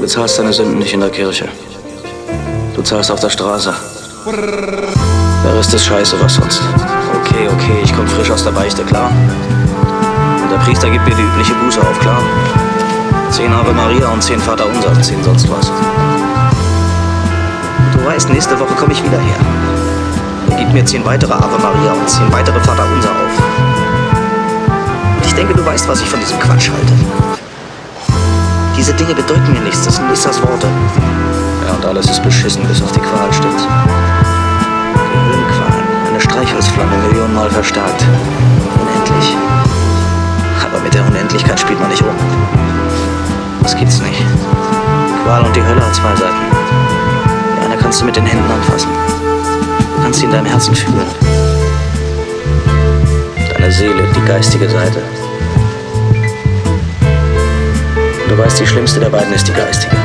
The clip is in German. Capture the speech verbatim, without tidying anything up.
bezahlst deine Sünden nicht in der Kirche. Du zahlst auf der Straße. Der Rest ist scheiße, was sonst. Okay, okay, ich komm frisch aus der Beichte, klar? Und der Priester gibt mir die übliche Buße auf, klar? Zehn Ave Maria und zehn Vater Unser, zehn sonst was. Du weißt, nächste Woche komme ich wieder her. Er gibt mir zehn weitere Ave Maria und zehn weitere Vater Unser auf. Und ich denke, du weißt, was ich von diesem Quatsch halte. Diese Dinge bedeuten mir nichts, das sind Lissas Worte. Ja, und alles ist beschissen, bis auf die Qual, stimmt's? Gehirnqual, eine Streichholzflamme, millionenmal verstärkt. Unendlich. Aber mit der Unendlichkeit spielt man nicht um. Das gibt's nicht. Qual und die Hölle hat zwei Seiten. Die eine kannst du mit den Händen anfassen. Du kannst sie in deinem Herzen fühlen. Deine Seele, die geistige Seite. Und du weißt, die schlimmste der beiden ist die geistige.